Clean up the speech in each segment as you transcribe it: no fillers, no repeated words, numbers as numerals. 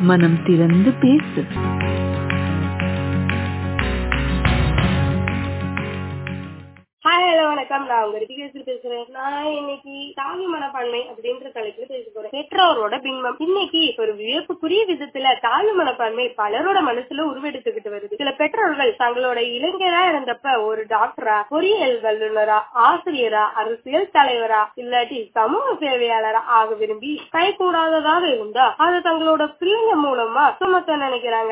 மனம் திறந்து பேசு. வணக்கம், நான் உங்க ரிதிகேஸ்வரி பேசுறேன். நான் இன்னைக்கு தாழ்வு மனப்பான்மை அப்படின்ற தலைப்புல பேச போறேன். பெற்றோரோட பின்பம். இன்னைக்கு ஒரு வியப்புக்குரிய விதத்துல தாழ்வு மனப்பான்மை பலரோட மனசுல உருவெடுத்துக்கிட்டு வருது. சில பெற்றோர்கள் தங்களோட இளைஞரா இருந்தப்ப ஒரு டாக்டரா, பொறியியல் வல்லுநரா, ஆசிரியரா, அரசியல் தலைவரா, இல்லாட்டி சமூக சேவையாளரா ஆக விரும்பி கை கூடாததாக இருந்தா அது தங்களோட பிள்ளைங்க மூலமா சுமத்த நினைக்கிறாங்க.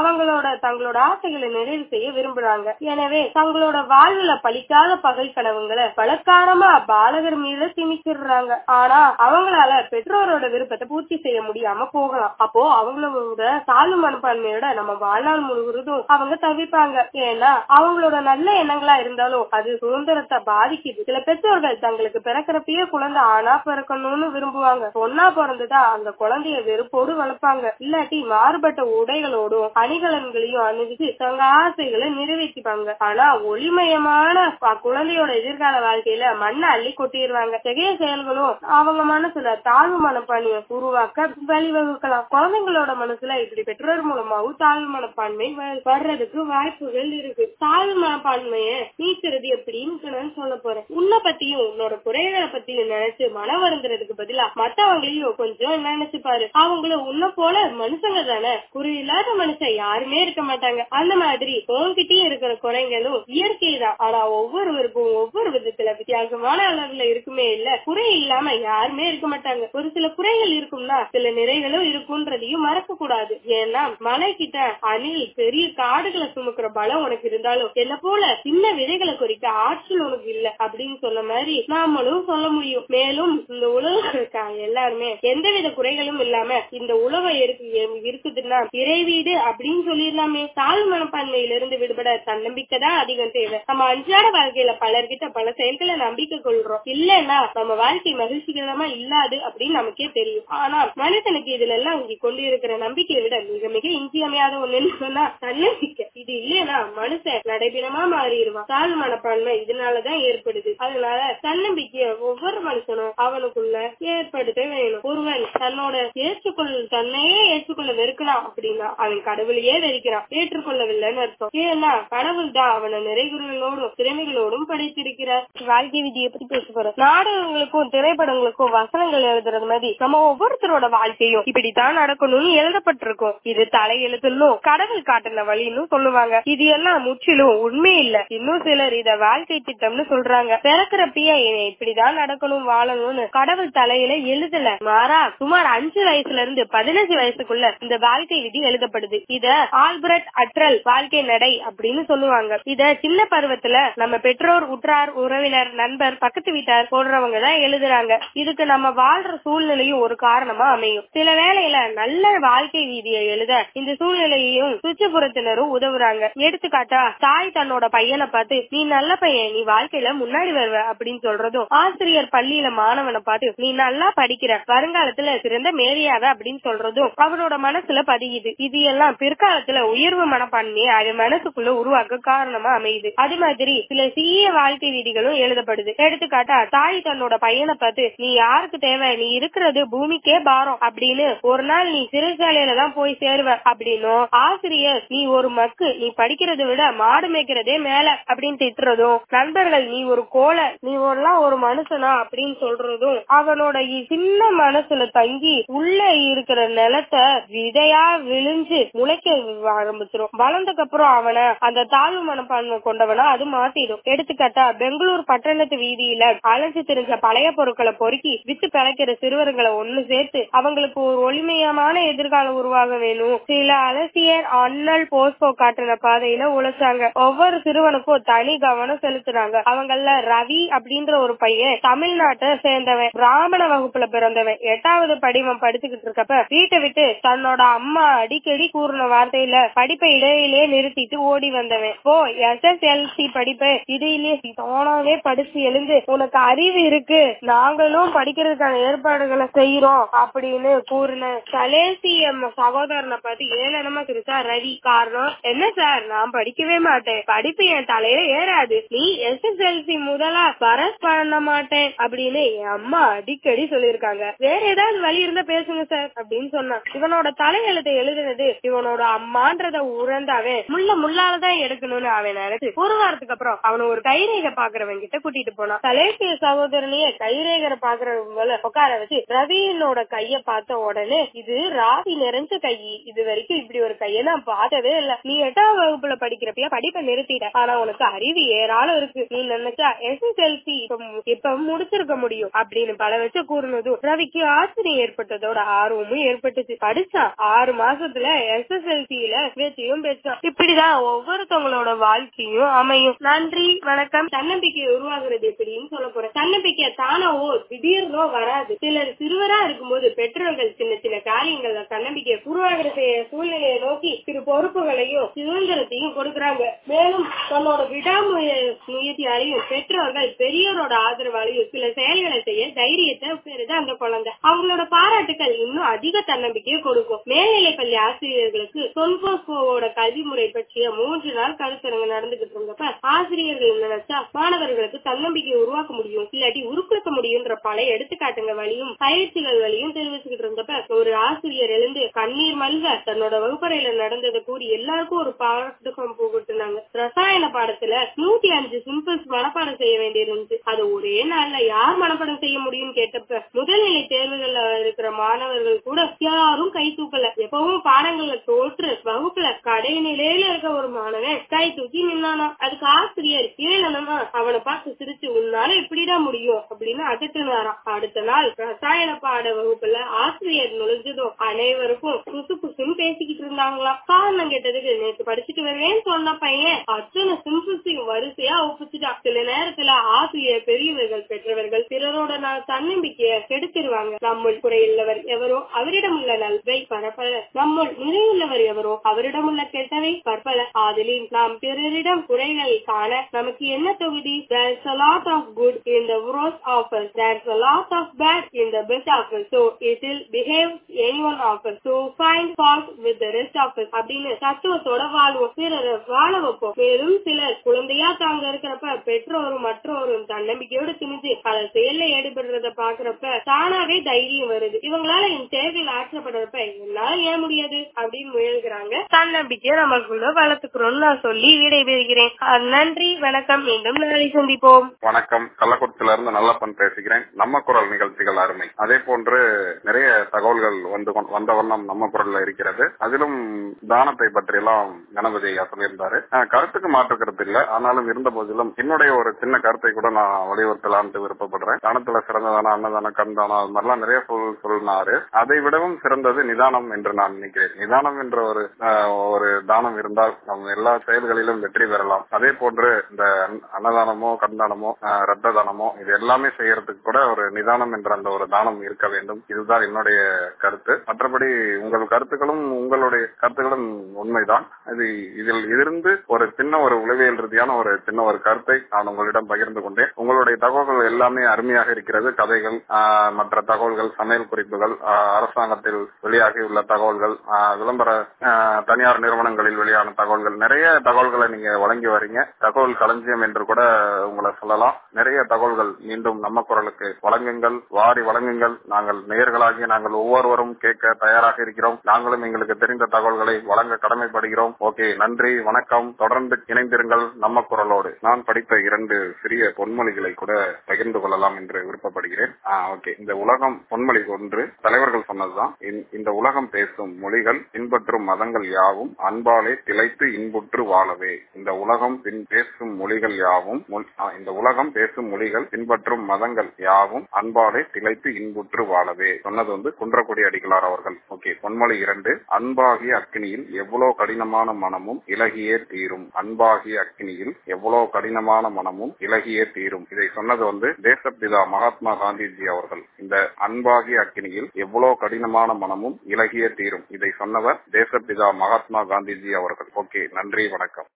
தங்களோட ஆசைகளை நிறைவு செய்ய விரும்புறாங்க. எனவே தங்களோட வாழ்வுல பலிக்காத பகல் கனவுங்களை பலக்காரமா பாலகர் மீது திணிக்கிறாங்க. ஆனா அவங்களால பெற்றோரோட விருப்பத்தை பூர்த்தி செய்ய முடியாம போகலாம். அப்போ அவங்களோட தாழ்வு மனப்பான்மையோட நம்ம வாழ்நாள் முழுவதும் அவங்க தவிப்பாங்க. ஏன்னா அவங்களோட நல்ல எண்ணங்களா இருந்தாலும் அது சுதந்திரத்தை பாதிக்குது. சில பெற்றோர்கள் தங்களுக்கு பிறக்கிறப்பயே குழந்தை ஆணா பிறக்கணும்னு விரும்புவாங்க. பொண்ணா பிறந்துட்டா அந்த குழந்தைய வெறுப்போடு வளர்ப்பாங்க. இல்லாட்டி மாறுபட்ட உடைகளோடும் அணிகலன்களையும் அணிவிச்சு தங்க ஆசைகளை நிறைவேற்றிப்பாங்க. ஆனா ஒளிமயமான குழந்தையோட எதிர்கால வாழ்க்கையில மண்ணை அள்ளி கொட்டிடுவாங்க. செகைய செயல்களும் அவங்க மனசுல தாழ்வு மனப்பான்மையை உருவாக்க வழிவகுக்கலாம். குழந்தைங்களோட மனசுல இப்படி பெற்றோர் மூலமாவும் தாழ்வு மனப்பான்மை வர்றதுக்கு வாய்ப்புகள் இருக்கு. தாழ்வு மனப்பான்மையை நீக்கிறது எப்படின்னு சொல்ல போறேன். உன்னை பத்தியும் உன்னோட குறைகளை பத்தியும் நினைச்சு மன வருந்துறதுக்கு பதிலா மத்தவங்களையும் கொஞ்சம் நினைச்சு பாரு. அவங்களும் உன்ன போல மனுஷங்க தானே. குறி இல்லாத மனுஷன் யாருமே இருக்க மாட்டாங்க. அந்த மாதிரி உன்கிட்டயும் இருக்கிற குறைகளும் இயற்கை தான். ஆனா ஒவ்வொருவருக்கும் ஒவ்வொரு விதத்துல வித்தியாசமான அளவுல இருக்குமே இல்ல. குறை இல்லாம யாருமே இருக்க மாட்டாங்க. ஒரு சில குறைகள் இருக்கும்னா சில நிறைகளும் இருக்கும்ன்றதையும் மறக்க கூடாது. ஏன்னா மலை கிட்ட அணில் பெரிய காடுகளை சுமக்கிற பலம் உனக்கு இருந்தாலும் என்ன போல சின்ன விதைகளை குறிக்க ஆற்றல் உனக்கு இல்ல அப்படின்னு சொன்ன மாதிரி நாமளும் சொல்ல முடியும். மேலும் இந்த உலகம் இருக்காங்க எல்லாருமே எந்தவித குறைகளும் இல்லாம இந்த உலகம் இருக்குதுன்னா இறைவீடு அப்படின்னு சொல்லிடலாமே. தாழ்வு மனப்பான்மையிலிருந்து விடுபட தன்னம்பிக்கை தான் அதிகம் தேவை. நம்ம அன்றாட வாழ்க்கையில பலர்கிட்ட பல செயல்களை நம்பிக்கை கொள்றோம். இல்லன்னா நம்ம வாழ்க்கை மகிழ்ச்சிகரமா இல்லாது அப்படின்னு நமக்கே தெரியும். ஆனா மனுஷனுக்கு இதுல எல்லாம் கொண்டு இருக்கிற நம்பிக்கையை விட மிக மிக இன்றியமையாத ஒண்ணுன்னு சொன்னா தன்னம்பிக்கை. இது இல்லைன்னா மனுஷன் நடைபெறமா மாறிடுவான். தாழ்வு மனப்பான்மை இதனாலதான் ஏற்படுது. அதனால தன்னம்பிக்கைய ஒவ்வொரு மனுஷனும் அவனுக்குள்ள ஏற்படுத்த வேணும். ஒருவன் தன்னையே ஏற்றுக்கொள்ள வெறுக்கலாம் அப்படின்னா அவன் கடவுளையே வெறுக்கிறான். ஏற்றுக்கொள்ளவில்லைன்னு அர்த்தம். ஏன்னா கடவுள் தான் அவனை நிறைகுறங்களோடும் திறமைகளோடும் படைத்திருக்கிறார். வாழ்க்கை விதியை பத்தி பேச போறோம். நாடகங்களுக்கும் திரைப்படங்களுக்கும் வசனங்கள் எழுதுறது மாதிரி நம்ம ஒவ்வொருத்தரோட வாழ்க்கையும் இப்படித்தான் நடக்கணும்னு எழுதப்பட்டிருக்கும். இது தலையெழுத்துன்னும் கடவுள் காட்டின வழின்னு சொல்லுவாங்க. இது எல்லாம் முற்றிலும் உண்மை இல்ல. இன்னும் சிலர் இத வாழ்க்கை திட்டம்னு சொல்றாங்க. பிறக்கிறப்பயே இப்படிதான் நடக்கணும் வாழணும்னு கடவுள் தலையில எழுதல. மாறா சுமார் 5 வயசுல இருந்து 15 வயசுக்குள்ள இந்த வாழ்க்கை விதி எழுதப்படுது. இத ஆல்பர்ட் அட்ரல் வாழ்க்கை நடை அப்படின்னு சொல்லுவாங்க. இத சின்ன பருவத்துல நம்ம பெற்றோர், உற்றார், உறவினர், நண்பர், பக்கத்து வீட்டார் போடுறவங்க தான் எழுதுறாங்க. இதுக்கு நம்ம வாழ்ற சூழ்நிலையும் ஒரு காரணமா அமையும். சில வேளையில நல்ல வாழ்க்கை வீதியை எழுத இந்த சூழ்நிலையையும் சுற்றுப்புறத்தினரும் உதவுறாங்க. எடுத்துக்காட்டா தாய் தன்னோட பையனை பார்த்து நீ நல்ல பையன், நீ வாழ்க்கையில முன்னாடி வருவ அப்படின்னு சொல்றதும், ஆசிரியர் பள்ளியில மாணவனை பார்த்து நீ நல்லா படிக்கிற, வருங்காலத்துல சிறந்த மேதையாவ அப்படின்னு சொல்றதும் அவனோட மனசுல பதியுது. இது எல்லாம் பிற்காலத்துல உயர்வு மனப்பான்மையை அவன் மனசுக்குள்ள உருவாக்க காரணமா அமையுது. அது மாதிரி சில சிறிய வாழ்க்கை விதிகளும் எழுதப்படுது. எடுத்துக்காட்டா தாய் தன்னோட பையனை பார்த்து நீ யாருக்கு தேவை, நீ இருக்கிறது பூமிக்கே பாரம் அப்படின்னு, ஒரு நாள் நீ சிறைச்சாலையில தான் போய் சேருவ அப்படின்னும், ஆசிரியர் நீ ஒரு மக்கு, நீ படிக்கிறத விட மாடு மேய்க்கிறதே மேல அப்படின்னு திட்டுறதும், நண்பர்கள் நீ ஒரு கோலை, நீ ஒரு மனுஷனா அப்படின்னு சொல்றதும் அவனோட சின்ன மனசுல தங்கி உள்ள இருக்கிற நிலத்தை விதையா விழிஞ்சு முளைக்க ஆரம்பிச்சிடும். வளர்ந்ததுக்கு அப்புறம் அவனை அந்த தாழ்வு மனப்பான்மை கொண்டவனா அது மாத்திடும். எடுத்துக்காட்டா பெங்களூர் பட்டணத்து வீதியில அலைஞ்சு தெரிஞ்ச பழைய பொருட்களை பொறுக்கி வித்து பிழைக்கிற சிறுவர்களை ஒண்ணு சேர்த்து அவங்களுக்கு ஒரு ஒளிமயமான எதிர்காலம் உருவாக வேணும். சில அலசியர் அண்ணல் போஸ்போ காட்டுற பாதையில உழைச்சாங்க. ஒவ்வொரு சிறுவனுக்கும் தனி கவனம் செலுத்துறாங்க. அவங்கள ரவி அப்படின்ற ஒரு பையன் தமிழ்நாட்டை சேர்ந்தவன், பிராமண வகுப்புல பிறந்தவன். 8வது படிவம் படிச்சுக்கிட்டு இருக்கப்ப வீட்டை விட்டு தன்னோட அம்மா அடிக்கடி கூறின வார்த்தையில படிப்பை இடையிலேயே நிறுத்திட்டு ஓடி வந்தவன். SSLC படிப்பை இடையிலேயே தானாவே படிச்சு எழுந்து உனக்கு அறிவு இருக்கு, நாங்களும் படிக்கிறதுக்கான ஏற்பாடுகளை செய்யறோம் அப்படின்னு கூறின கலேசி சகோதரனை பார்த்து ஏளனமா சிரிச்சா ரவி. காரணம் என்ன சார், நான் படிக்கவே மாட்டேன், படிப்பு என் தலையில ஏறாது, நீ SSLC முதலா பரஸ் பண்ண மாட்டேன் அப்படின்னு என் அம்மா அடிக்கடி சொல்லிருக்காங்க, வேற ஏதாவது வழி இருந்தா பேசுங்க சார் அப்படின்னு சொன்னான். இவனோட தலையெழுத்தை எழுதுனது இவனோட அம்மான்றத உணர்ந்தாவே முள்ளாலதான் எடுக்கணும்னு அவன் நினைச்சு ஒரு வாரத்துக்கு அப்புறம் அவனை ஒரு கைரேகை பாக்குறவங்க கிட்ட கூட்டிட்டு போனான். கலேசிய சகோதரனையே கைரேகரை பாக்குறவங்கள உட்கார வச்சு ரவியினோட கைய பார்த்த உடனே, இது ராவி நிறைஞ்ச கை, இது வரைக்கும் இப்படி ஒரு கைய நான் பார்த்ததே இல்ல, நீ 8ஆம் வகுப்புல படிக்கிறப்ப படிப்பை நிறுத்திட்ட, ஆனா உனக்கு அறிவு ஏராளம் இருக்கு, நீ நினைச்சா SSLC இப்ப முடிச்சிருக்க முடியும் அப்படின்னு பல வச்சு கூறினதும் ரவிக்கு ஆச்சரியம் ஏற்பட்டதோட ஆர்வமும் ஏற்பட்டுச்சு. படிச்சான். 6 மாசத்துல SSLCல பேச்சையும் பேச்சான். இப்படிதான் ஒவ்வொருத்தவங்களோட வாழ்க்கையும் அமையும். நன்றி, வணக்கம். தன்னம்பிக்கை உருவாகுறது எப்படின்னு சொல்ல போறேன். தன்னம்பிக்கை தானாவோ திடீர்னோ வராது. சிலர் சிறுவரா இருக்கும்போது பெற்றோர்கள் சின்ன சின்ன காரியங்கள்ல தன்னம்பிக்கை உருவாகிற சூழ்நிலையை நோக்கி சிறு பொறுப்புகளையும் சுதந்திரத்தையும் கொடுக்கறாங்க. மேலும் தன்னோட விடாமுயற்சியாலையும் பெற்றோர்கள் பெரியோரோட ஆதரவாலையும் சில செயல்களை செய்ய தைரியத்தை பெறுது அந்த குழந்தை. அவங்களோட பாராட்டுகள் இன்னும் அதிக தன்னம்பிக்கையை கொடுக்கும். மேல்நிலை பள்ளி ஆசிரியர்களுக்கு தொன்போஸ்கோவோட கல்வி முறை பற்றிய 3 நாள் கருத்தரங்கு நடந்துகிட்டு இருந்தப்ப ஆசிரியர்கள் நினைச்சா மாணவர்களுக்கு தன்னம்பிக்கை உருவாக்க முடியும், இல்லாட்டி உருக்குலைக்க முடியும்ன்ற பல எடுத்துக்காட்டுங்க வழியும் பயிற்சிகள் வழியும் தெரிவிச்சுக்கிட்டு இருந்தப்ப ஒரு ஆசிரியர் எழுந்து கண்ணீர் மல்க தன்னோட வகுப்பறையில நடந்ததை கூறி எல்லாருக்கும் ஒரு பாடகம் புகட்டுனாங்க. ரசாயன பாடத்துல 105 சிம்பிள்ஸ் மனப்பாடம் செய்ய வேண்டியிருந்துச்சு. அது ஒரே நாள்ல யார் மனப்பாடம் செய்ய முடியும் கேட்டப்ப முதல்நிலை தேர்வுகள்ல இருக்கிற மாணவர்கள் கூட யாரும் கை தூக்கல. எப்பவும் பாடங்கள்ல தோற்று வகுப்புல கடைநிலையில இருக்க ஒரு மாணவன் கை தூக்கி நின்னானா. அதுக்கு ஆசிரியர் ஏளனமா அவனை பார்த்து சிரிச்சு, உன்னால இப்படிதான் முடியும் அப்படின்னு அதட்டுனாராம். அடுத்த நாள் ரசாயன பாட வகுப்புல ஆசிரியர் நுழைஞ்சதும் அனைவருக்கும் புசு புசுன்னு பேசிக்கிட்டு இருந்தாங்களாம். காரணம் கேட்டதுக்கு, நேற்று படிச்சுட்டு வருவேன்னு சொன்ன பையன் அத்தனை சிம்பிள்ஸையும் வரிசையா ஒப்பிச்சுட்டான். சில நேரத்துல ஆசிரியர் பெரியவர்கள் பெற்றவர்கள் பிறரோட தன்னம்பிக்கைய கெடுத்துருவாங்க. நம்முள் குறையுள்ளவர் எவரோ அவரிடம் உள்ள நல்வை பரப்பல, நம்முள் நிறையுள்ளவர் எவரோ அவரிடம் உள்ள கெட்டவை பற்பல. ஆதலின் நாம் பிறரிடம் குறைகள் காண நமக்கு என்ன தொகுதி? There's a lot of good in the worst of us. There's a lot of bad in the best of us. So it will behave any one of us. So find fault with the rest of us. அப்படின்னு தத்துவத்தோட வாழ்வோம், பிறரை வாழ வைப்போம். மேலும் சிலர் குழந்தையா தாங்க இருக்கிறப்ப பெற்றோரும் மற்றோரும் தன்னம்பிக்கையோடு துணிஞ்சு பல செயல்ல ஈடுபடுறத பாக்குறப்ப தானாவே தைரியம் வருது. இவங்களால இந்த தேவையில் ஆற்றப்படுறப்ப என்னால ஏன் முடியாது அப்படின்னு முயல்கிறாங்க. தன்னம்பிக்கையை நமக்குள்ள வளர்த்துக்கிறோம்னு நான் சொல்லி விடைபெறுகிறேன். நன்றி, வணக்கம். மீண்டும் நாளை சந்திப்போம். வணக்கம். கள்ளக்குறிச்சியில இருந்து நல்லப்பன் பேசுகிறேன். நம்ம குரல் நிகழ்ச்சிகள் அருமை. அதே போன்று நிறைய தகவல்கள் வந்த வண்ணம் நம்ம குரல்ல இருக்கிறது. அதிலும் தானத்தை பற்றி எல்லாம் கணபதி சொல்லியிருந்தாரு. கருத்துக்கு மாற்று கருத்து இல்ல, ஆனாலும் இருந்த போதிலும் என்னுடைய ஒரு சின்ன கருத்தை கூட நான் வலியுறுத்தலான்ட்டு விருப்பப்படுறேன். தானத்துல சிறந்ததான அன்னதானம் கண்தானம் அது மாதிரிலாம் நிறைய சொன்னாரு. அதை விடவும் சிறந்தது நிதானம் என்று நான் நினைக்கிறேன். நிதானம் என்ற ஒரு தானம் இருந்தால் நம்ம எல்லா செயல்களிலும் வெற்றி பெறலாம். அதே போன்று இந்த அன்னதானமோ கண்தானமோ ரத்த தானமோ இது எல்லாமே செய்யறதுக்கு கூட ஒரு நிதானம் என்ற அந்த ஒரு தானம் இருக்க வேண்டும். இதுதான் என்னுடைய கருத்து. மற்றபடி உங்கள் கருத்துக்களும் உண்மைதான். இதில் இருந்து ஒரு சின்ன ஒரு உளவியல் ரீதியான ஒரு சின்ன ஒரு கருத்தை நான் உங்களிடம் பகிர்ந்து கொண்டேன். உங்களுடைய தகவல்கள் எல்லாமே அருமையாக இருக்கிறது. கதைகள், மற்ற தகவல்கள், சமையல் குறிப்புகள், அரசாங்கத்தில் வெளியாகியுள்ள தகவல்கள், விளம்பர தனியார் நிறுவனங்களில் வெளியான தகவல்கள், நிறைய தகவல்களை நீங்க வழங்கி வரீங்க. தகவல் களஞ்சியம் என்று கூட உங்களை சொல்லலாம். நிறைய தகவல்கள் மீண்டும் நம்ம குரலுக்கு வழங்குங்கள், வாரி வழங்குங்கள். நாங்கள் நேயர்களாகிய நாங்கள் ஒவ்வொருவரும் கேட்க தயாராக இருக்கிறோம். நாங்களும் எங்களுக்கு தெரிந்த தகவல்களை வழங்க கடமைப்படுகிறோம். ஓகே, நன்றி, வணக்கம். தொடர்ந்து இணைந்திருங்கள் நம்ம குரலோடு. நான் படித்த 2 சிறிய பொன்மொழிகளை கூட பகிர்ந்து கொள்ளலாம் என்று விருப்பப்படுகிறேன். ஓகே, இந்த உலகம் பொன்மொழி 1 தலைவர்கள் சொன்னதுதான். இந்த உலகம் பேசும் மொழிகள் பின்பற்றும் மதங்கள் யாவும் அன்பாலே திளைத்து இன்புற்று வாழவே. இந்த உலகம் பேசும் மொழிகள் யாவும் இந்த உலகம் பேசும் மொழிகள் பின்பற்றும் மதங்கள் யாவும் அன்பாலே திளைத்து இன்புற்று வாழவே. சொன்னது குன்றக்குடி அடிகளார் அவர்கள். ஓகே, பொன்மொழி 2 அன்பாகிய அக்கினியில் எவ்வளவு கடினமான மனமும் இலகியே தீரும். அன்பாகிய அக்கினியில் எவ்வளவு கடினமான மனமும் இலகியே தீரும். இதை சொன்னது தேசப்பிதா மகாத்மா காந்திஜி அவர்கள். இந்த அன்பாகிய அக்கினியில் எவ்வளவு கடினமான மனமும் இலகியே தீரும். இதை சொன்னவர் தேசப்பிதா மகாத்மா காந்திஜி அவர்கள். ஓகே, நன்றி, வணக்கம்.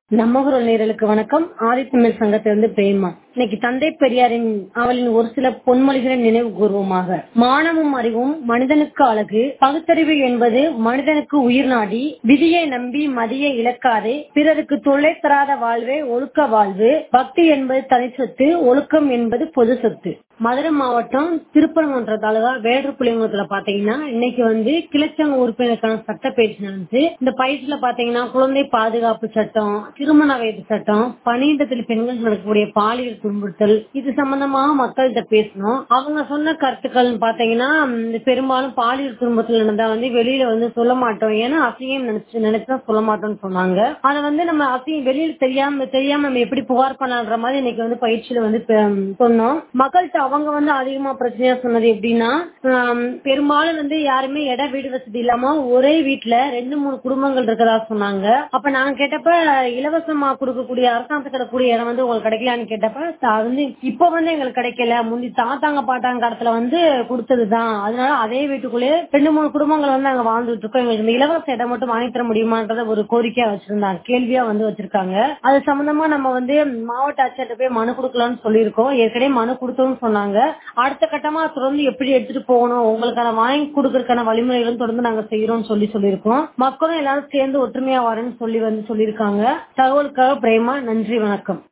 நம்ம குரல் நேயர்களுக்கு வணக்கம். ஆதித்தமிழ் சங்கத்திலிருந்து பிரேமா. இன்னைக்கு தந்தை பெரியாரின் அவளின் ஒரு சில பொன்மொழிகளை நினைவு கூர்வமாக. மானமும் அறிவும் மனிதனுக்கு அழகு, பகுத்தறிவு என்பது மனிதனுக்கு உயிர் நாடி, விதியை நம்பி மதியை இழக்காதே, பிறருக்கு தொல்லை தராத வாழ்வே ஒழுக்க வாழ்வு, பக்தி என்பது தனிச்சொத்து, ஒழுக்கம் என்பது பொது சொத்து. மதுரை மாவட்டம் திருப்பரங்குன்ற தாலுகா வேடர்புலிங்குளத்துல பாத்தீங்கன்னா இன்னைக்கு கிளச்சங்க உறுப்பினருக்கான சட்ட பயிற்சி நடந்துச்சு. இந்த பயிற்சியில பாத்தீங்கன்னா குழந்தை பாதுகாப்பு சட்டம், திருமண வயது சட்டம், பணியிடத்தில் பெண்கள் நடக்கக்கூடிய பாலியல் துன்புறுத்தல், இது சம்பந்தமாக மக்கள்கிட்ட பேசணும். அவங்க சொன்ன கருத்துக்கள் பாத்தீங்கன்னா பெரும்பாலும் பாலியல் துன்புறுத்தல் நடந்தா வெளியில சொல்ல மாட்டோம், ஏன்னா அசிங்கம் நினைச்சுதான் சொல்ல மாட்டோம்னு சொன்னாங்க. அதை நம்ம அசிங்கம் வெளியில தெரியாம நம்ம எப்படி புகார் பண்ணலான்ற மாதிரி இன்னைக்கு பயிற்சியில சொன்னோம். மக்கள்கிட்ட அவங்க அதிகமா பிரச்சனையா சொன்னது எப்படின்னா, பெரும்பாலும் யாருமே இட வீடு வசதி இல்லாம ஒரே வீட்டுல 2-3 குடும்பங்கள் இருக்கிறதா சொன்னாங்க. அப்ப நாங்க கேட்டப்ப இலவசமா கொடுக்கக்கூடிய அரசாங்கத்துக்கு கிடைக்கக்கூடிய இடம் உங்களுக்கு கிடைக்கலான்னு கேட்டப்ப இப்ப எங்களுக்கு கிடைக்கல, முந்தி தாத்தாங்க பாட்டாங்க காலத்துல கொடுத்ததுதான், அதனால அதே வீட்டுக்குள்ளே 2-3 குடும்பங்கள் அங்க வாழ்ந்துட்டு இருக்கோம், எங்களுக்கு இந்த இலவச இடம் மட்டும் வாங்கி தர முடியுமான்றத ஒரு கோரிக்கையா வச்சிருந்தாங்க, கேள்வியா வச்சிருக்காங்க. அது சம்பந்தமா நம்ம மாவட்ட ஆட்சியர்கிட்ட போய் மனு கொடுக்கலாம்னு சொல்லியிருக்கோம். ஏற்கனவே மனு கொடுத்தோம்னு சொன்னாங்க. அடுத்த கட்டமா தொடர்ந்து எப்படி எடுத்துட்டு போகணும், உங்களுக்கான வாங்கி கொடுக்கறதுக்கான வழிமுறைகளும் தொடர்ந்து நாங்க செய்யறோம் சொல்லியிருக்கோம். மக்களும் எல்லாரும் சேர்ந்து ஒற்றுமையா வரேன்னு சொல்லியிருக்காங்க. தகவலுக்காக பிரேமா, நன்றி, வணக்கம்.